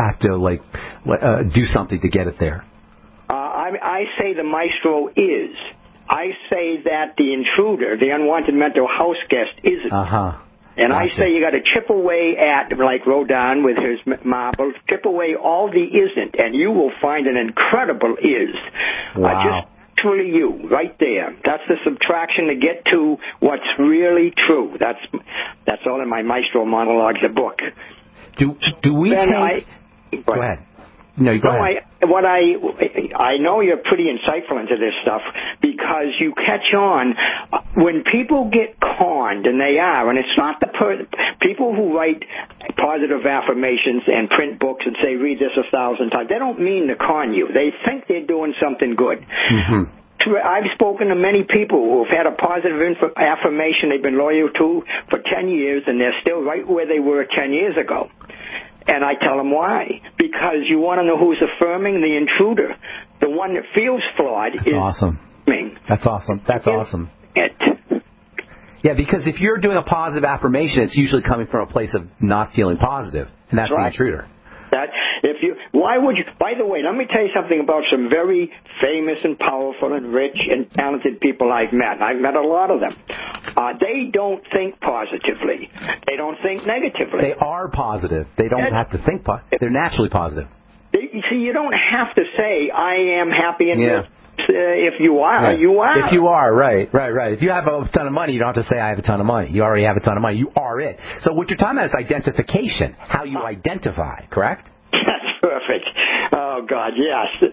do something to get it there? I say the maestro is. I say that the intruder, the unwanted mental house guest, isn't. And I say you got to chip away at, like Rodin with his marbles, chip away all the isn't, and you will find an incredible is. Wow. Just actually you, right there. That's the subtraction to get to what's really true. That's all in my Maestro Monologue, the book. Do we take... Go ahead. No, you go ahead. I know you're pretty insightful into this stuff, because you catch on when people get conned, and they are, and it's not the people who write positive affirmations and print books and say, read this 1,000 times. They don't mean to con you. They think they're doing something good. I've spoken to many people who have had a positive affirmation they've been loyal to for 10 years, and they're still right where they were 10 years ago. And I tell them why. Because you want to know who's affirming? The intruder. The one that feels flawed is awesome. That's awesome. That's awesome. Yeah, because if you're doing a positive affirmation, it's usually coming from a place of not feeling positive, and that's the intruder. Why would you? By the way, let me tell you something about some very famous and powerful and rich and talented people I've met. I've met a lot of them. They don't think positively. They don't think negatively. They are positive. They don't have to think positive. They're naturally positive. You see, you don't have to say, I am happy and good. If you are, you are. If you are, right. If you have a ton of money, you don't have to say, I have a ton of money. You already have a ton of money. You are it. So what you're talking about is identification, how you identify, correct? That's perfect. Oh, God, yes.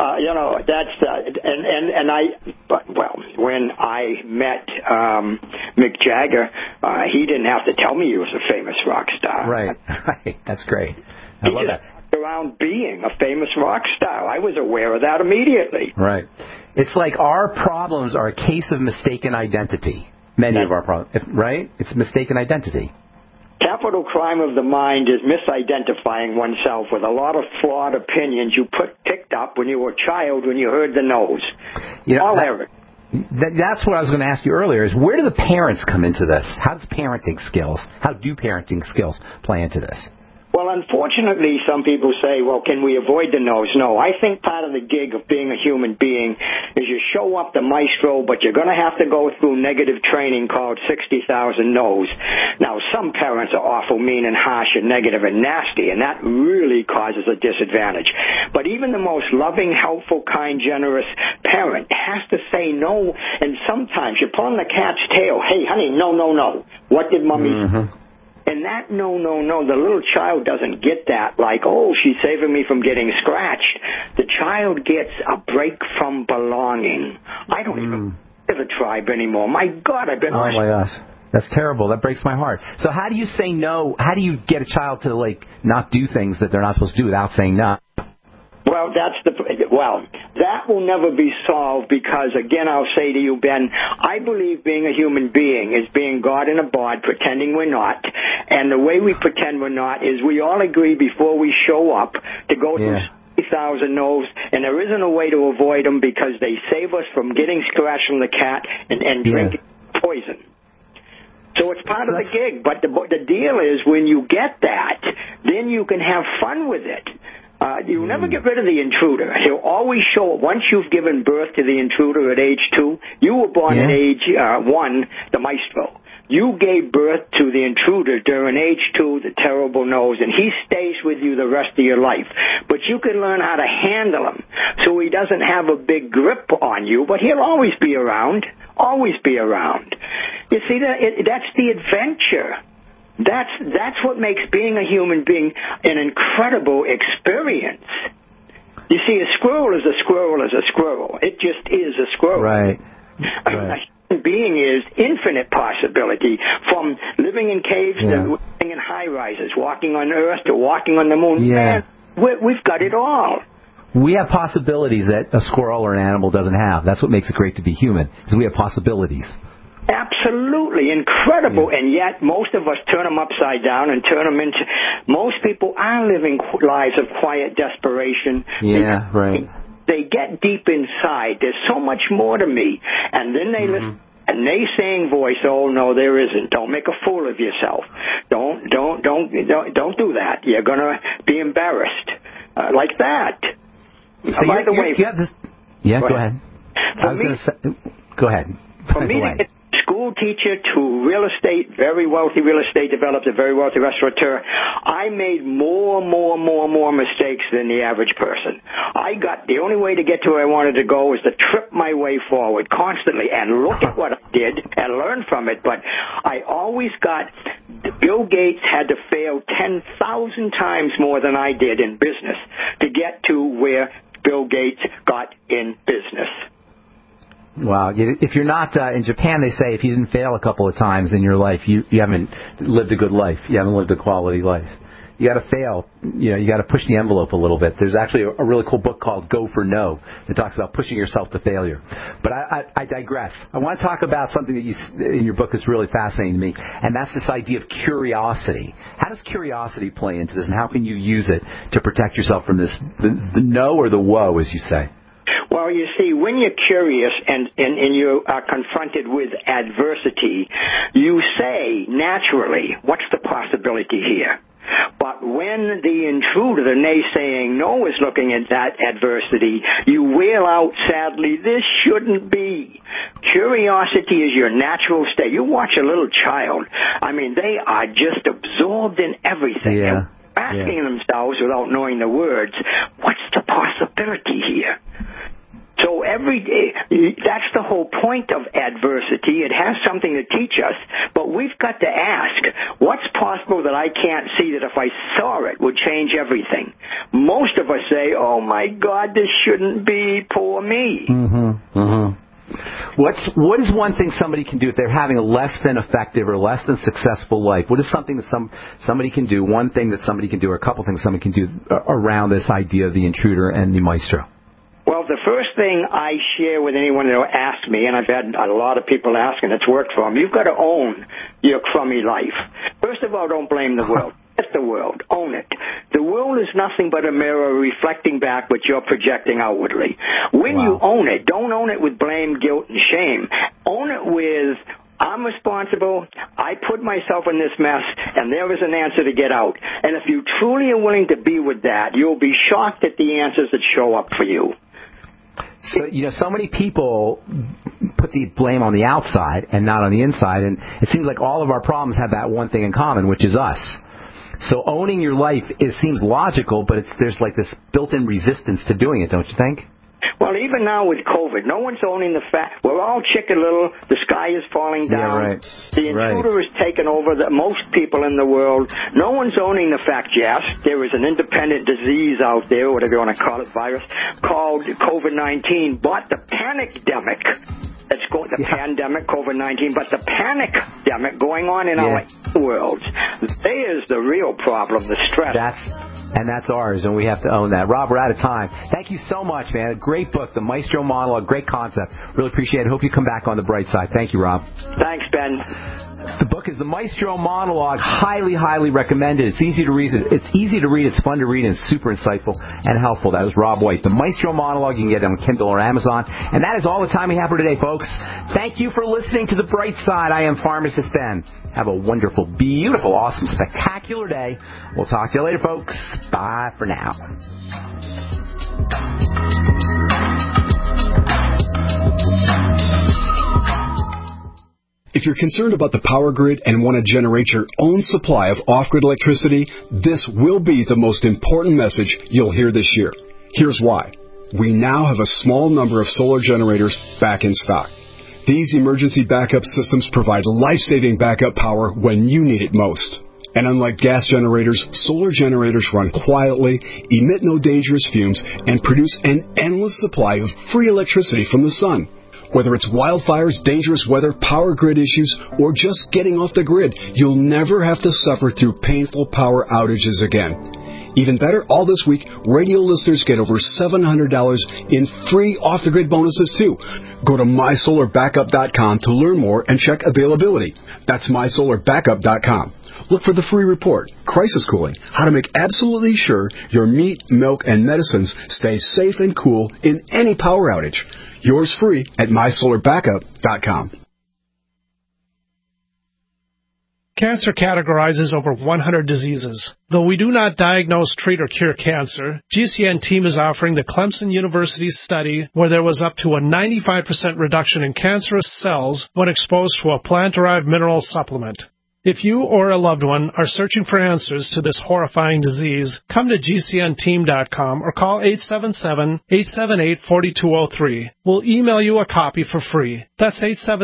When I met Mick Jagger, he didn't have to tell me he was a famous rock star. Right. That's great. I love that. Around being a famous rock star. I was aware of that immediately. Right. It's like our problems are a case of mistaken identity. Many of our problems, right? It's mistaken identity. Capital crime of the mind is misidentifying oneself with a lot of flawed opinions you picked up when you were a child when you heard the no's. That's what I was going to ask you earlier, is where do the parents come into this? How do parenting skills play into this? Well, unfortunately, some people say, well, can we avoid the no's? No, I think part of the gig of being a human being is you show up the maestro, but you're going to have to go through negative training called 60,000 no's. Now, some parents are awful mean and harsh and negative and nasty, and that really causes a disadvantage. But even the most loving, helpful, kind, generous parent has to say no, and sometimes you're pulling the cat's tail. Hey, honey, no. What did mommy say? And that no, the little child doesn't get that, like, oh, she's saving me from getting scratched. The child gets a break from belonging. I don't even live a tribe anymore. My God, I've been... Oh, my gosh. That's terrible. That breaks my heart. So how do you say no? How do you get a child to, not do things that they're not supposed to do without saying no? That will never be solved because, again, I'll say to you, Ben, I believe being a human being is being God in a bod, pretending we're not. And the way we pretend we're not is we all agree before we show up to go through 60,000 no's, and there isn't a way to avoid them because they save us from getting scratched from the cat and drinking poison. So it's part of the gig. But the deal is when you get that, then you can have fun with it. You'll never get rid of the intruder. He'll always show up. Once you've given birth to the intruder at age 2, you were born at age 1, the maestro. You gave birth to the intruder during age 2, the terrible nose, and he stays with you the rest of your life. But you can learn how to handle him so he doesn't have a big grip on you, but he'll always be around. Always be around. You see, that's the adventure. That's what makes being a human being an incredible experience. You see, a squirrel is a squirrel is a squirrel. It just is a squirrel. Right. A human being is infinite possibility, from living in caves to living in high-rises, walking on Earth to walking on the moon. Yeah. Man, we've got it all. We have possibilities that a squirrel or an animal doesn't have. That's what makes it great to be human, is we have possibilities. Absolutely incredible, and yet most of us turn them upside down and turn them into... Most people are living lives of quiet desperation. Yeah, right. They get deep inside. There's so much more to me, and then they listen. A naysaying voice, oh no, there isn't. Don't make a fool of yourself. Don't do that. You're gonna be embarrassed, like that. So by the way, you have this. Yeah, go ahead. Go ahead. For me to get school teacher to real estate, very wealthy real estate developer, very wealthy restaurateur, I made more mistakes than the average person. The only way to get to where I wanted to go was to trip my way forward constantly and look at what I did and learn from it. But I always Bill Gates had to fail 10,000 times more than I did in business to get to where Bill Gates got in business. Wow. If you're not in Japan, they say if you didn't fail a couple of times in your life, you haven't lived a good life. You haven't lived a quality life. you got to fail. You got to push the envelope a little bit. There's actually a really cool book called Go for No that talks about pushing yourself to failure. But I digress. I want to talk about something that in your book is really fascinating to me, and that's this idea of curiosity. How does curiosity play into this, and how can you use it to protect yourself from this, the no or the woe, as you say? Well, you see, when you're curious and you are confronted with adversity, you say naturally, what's the possibility here? But when the intruder, the naysaying no, is looking at that adversity, you wail out sadly, this shouldn't be. Curiosity is your natural state. You watch a little child. I mean, they are just absorbed in everything. Yeah. Asking themselves without knowing the words, what's the possibility here? So every day, that's the whole point of adversity. It has something to teach us, but we've got to ask, what's possible that I can't see that if I saw it would change everything? Most of us say, oh my God, this shouldn't be, poor me. Mm-hmm. Mm-hmm. What is one thing somebody can do if they're having a less than effective or less than successful life? What is something that somebody can do, one thing that somebody can do, or a couple things somebody can do around this idea of the intruder and the maestro? Well, the first thing I share with anyone who asks me, and I've had a lot of people ask, and it's worked for them, you've got to own your crummy life. First of all, don't blame the world. Get the world. Own it. The world is nothing but a mirror reflecting back what you're projecting outwardly. When you own it, don't own it with blame, guilt, and shame. Own it with, I'm responsible, I put myself in this mess, and there is an answer to get out. And if you truly are willing to be with that, you'll be shocked at the answers that show up for you. So, so many people put the blame on the outside and not on the inside, and it seems like all of our problems have that one thing in common, which is us. So owning your life, it seems logical, but there's like this built-in resistance to doing it, don't you think? Well, even now with COVID, no one's owning the fact. We're all chicken little. The sky is falling down. Yeah, right. The intruder has taken over most people in the world. No one's owning the fact, yes, there is an independent disease out there, whatever you want to call it, virus, called COVID-19. But the pandemic, pandemic, COVID-19, but the panic-demic going on in our worlds, there's the real problem, the stress. That's ours, and we have to own that. Rob, we're out of time. Thank you so much, man. A great book, The Maestro Monologue. Great concept. Really appreciate it. Hope you come back on the bright side. Thank you, Rob. Thanks, Ben. The book is The Maestro Monologue. Highly, highly recommended. It's easy to read. It's fun to read, and it's super insightful and helpful. That was Rob White. The Maestro Monologue. You can get it on Kindle or Amazon. And that is all the time we have for today, folks. Thank you for listening to The Bright Side. I am Pharmacist Ben. Have a wonderful, beautiful, awesome, spectacular day. We'll talk to you later, folks. Bye for now. If you're concerned about the power grid and want to generate your own supply of off-grid electricity, this will be the most important message you'll hear this year. Here's why. We now have a small number of solar generators back in stock. These emergency backup systems provide life-saving backup power when you need it most. And unlike gas generators, solar generators run quietly, emit no dangerous fumes, and produce an endless supply of free electricity from the sun. Whether it's wildfires, dangerous weather, power grid issues, or just getting off the grid, you'll never have to suffer through painful power outages again. Even better, all this week, radio listeners get over $700 in free off-the-grid bonuses, too. Go to MySolarBackup.com to learn more and check availability. That's MySolarBackup.com. Look for the free report, Crisis Cooling, how to make absolutely sure your meat, milk, and medicines stay safe and cool in any power outage. Yours free at MySolarBackup.com. Cancer categorizes over 100 diseases. Though we do not diagnose, treat, or cure cancer, GCN team is offering the Clemson University study where there was up to a 95% reduction in cancerous cells when exposed to a plant-derived mineral supplement. If you or a loved one are searching for answers to this horrifying disease, come to GCNteam.com or call 877-878-4203. We'll email you a copy for free. That's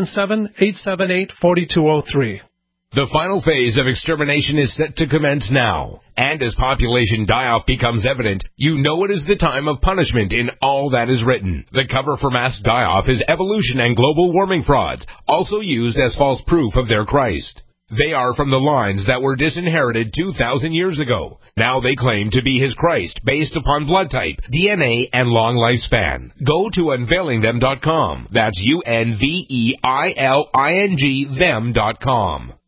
877-878-4203. The final phase of extermination is set to commence now. And as population die-off becomes evident, you know it is the time of punishment in all that is written. The cover for mass die-off is evolution and global warming frauds, also used as false proof of their Christ. They are from the lines that were disinherited 2,000 years ago. Now they claim to be his Christ based upon blood type, DNA, and long lifespan. Go to unveilingthem.com. That's UNVEILING them.com.